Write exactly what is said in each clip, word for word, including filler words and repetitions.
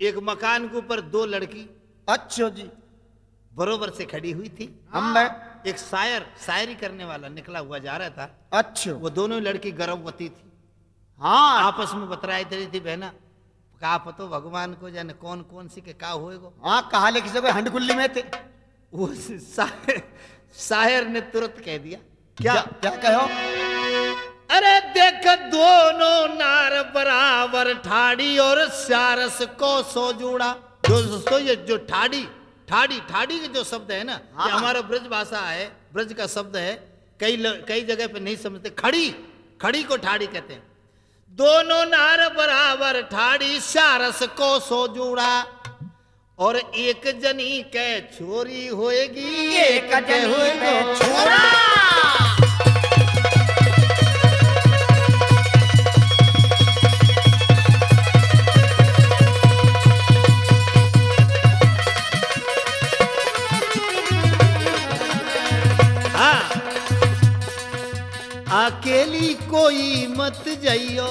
एक मकान के ऊपर दो लड़की अच्छा जी। बरोबर से खड़ी हुई थी। हम मैं एक शायर शायरी करने वाला निकला हुआ जा रहा था। अच्छा। वो दोनों लड़की गर्भवती थी। हाँ आपस में बतराई दे रही थी, बहना का पतो भगवान को जाने कौन कौन सी के का होएगो। हाँ कहा ले किसी को हंडकुल्ली में थे। वो शायर, शायर ने तुरंत कह दिया क्या क्या, क्या कहो? अरे देख दोनों नार बराबर ठाड़ी और सारस को सो जुड़ा। दोस्तों ये जो ठाड़ी ठाड़ी ठाड़ी के जो शब्द है ना, हाँ। ये हमारा ब्रज भाषा है, ब्रज का शब्द है। कई कई जगह पे नहीं समझते। खड़ी खड़ी को ठाड़ी कहते हैं। दोनों नार बराबर ठाड़ी सारस को सो जुड़ा और एक जनी के छोरी होएगी एक जनी के छोरा। अकेली कोई मत जाइयो,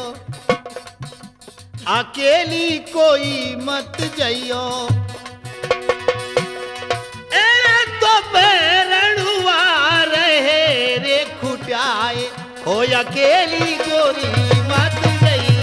अकेली कोई मत जाइयो, ए तो बैरणुआ रहे रे खुटाए हो अकेली गोरी मत जाइयो।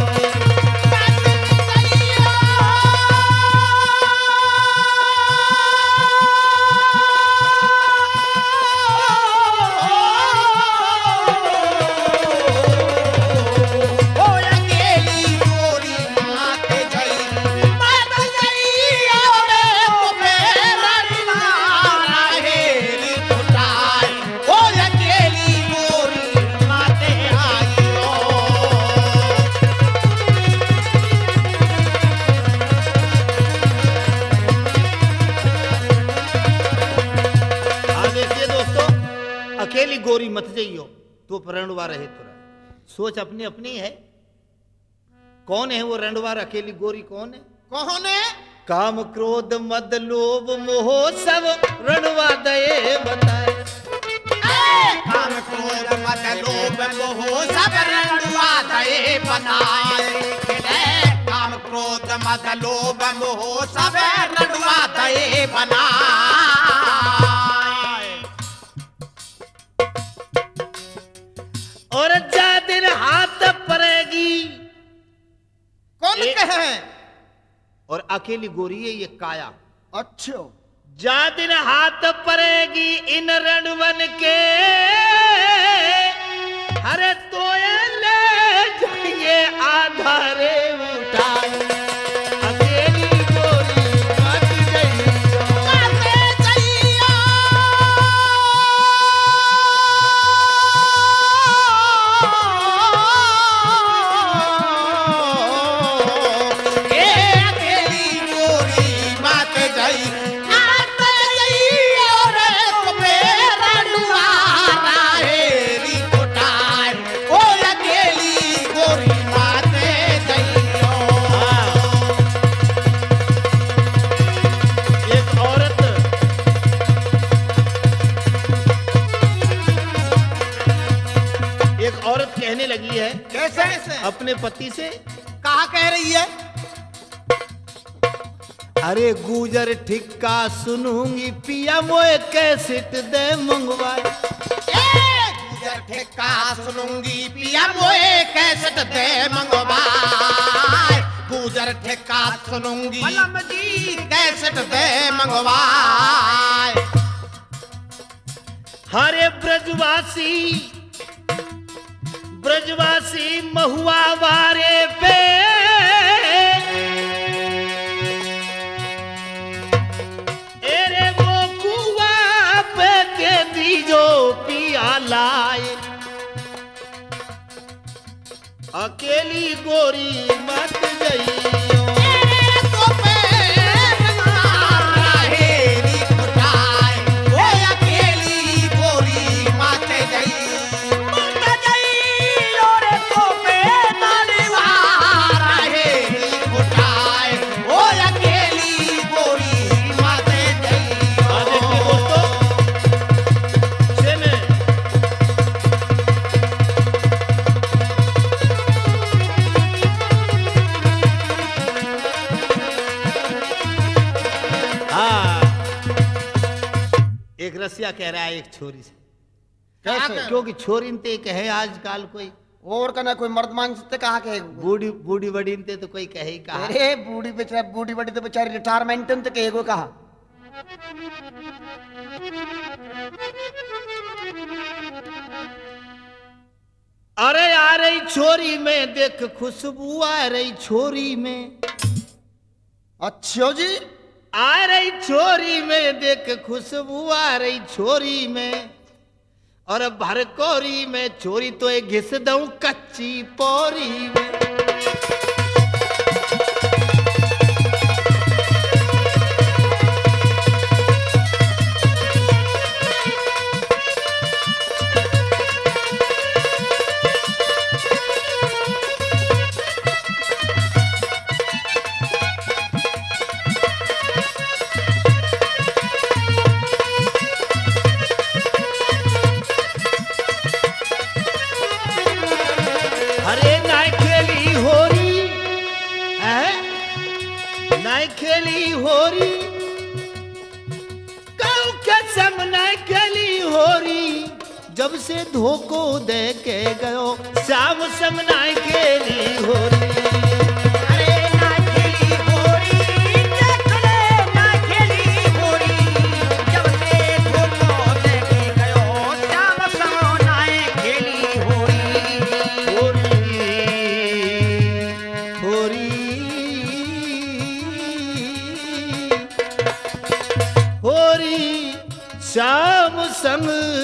अकेली गोरी मत जाइयो तो रणवा रहे तुरा। सोच अपनी अपनी है। कौन है वो रणवार अकेली गोरी? कौन है? कौन है? काम क्रोध मद लोभ मोह सब रणवा दये बताए। काम क्रोध मद लोभ मोह सब रणवा दये बताए। काम क्रोध मद लोभ मोह सब रणवा दये बनाए। और जा दिन हाथ पड़ेगी। कौन कहे? और अकेली गोरी है ये काया। अच्छा। जा दिन हाथ पड़ेगी इन रणवन के, हरे तो ले जाएंगे आधारे उठाए। अकेली गोरी मत जाइयो, मत जाइयो। कहने लगी है। कैसे? कैसे? अपने पति से। कहा कह रही है? अरे गुजर ठिक्का सुनूंगी पिया मोए कैसेट दे मंगवाए। गुजर ठिक्का सुनूंगी पिया मोए कैसेट दे मंगवाए। गुजर ठिक्का सुनूंगी मलम जी कैसेट दे मंगवाए। हरे ब्रजवासी ब्रजवासी महुआ वारे पे एरे वो कुआ पे के दीजो पिया लाए। अकेली गोरी मत जाइयो, रे रसिया कह रहा है एक छोरी से, कैसे? क्योंकि छोरी ते कहे आजकल कोई और कना कोई मर्द मानस ते कहा के बूढ़ी बूढ़ी बड़ी ते तो कोई कहे ही कहा। अरे बूढ़ी बेचारा बूढ़ी बड़ी तो बेचारी रिटायरमेंट ते कहेगो कहा। अरे आ रही छोरी में देख खुशबू आ रही छोरी में, अच्छा जी, आ रही छोरी में देख खुशबू आ रही छोरी में, और भरकोरी में छोरी तो एक घिस दूं कच्ची पोरी में। अरे नाय खेली होरी है, नाय खेली होरी कऊ के सम नाय खेली होरी, जब से धोखो दे के गयो श्याम सम नाय खेली होरी। अरे ना खेली होरी देख ले ना खेली होरी, जब से धोखो दे के गयो श्याम सम नाय खेली होरी। होरी होरी श्याम संग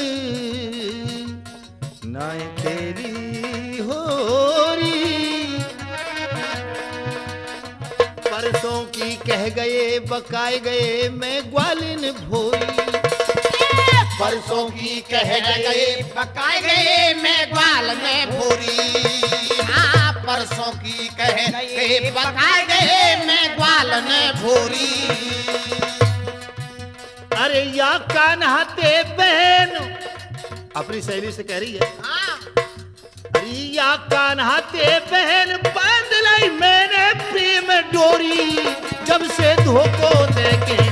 नाय खेली होरी, परसों की कह गए बकाए गए मैं ग्वालिन भोरी, परसों की कह गए पकाए गए मैं ग्वाल में भूरी। हाँ परसों की कह गए पकाए गए मैं ग्वाल में भूरी। अरे या कान्हाते बहन अपनी सहेली से कह रही है, हाँ अरे या कान्हाते बहन बांध लाई मैंने प्रेम डोरी, जब से धोखो दे के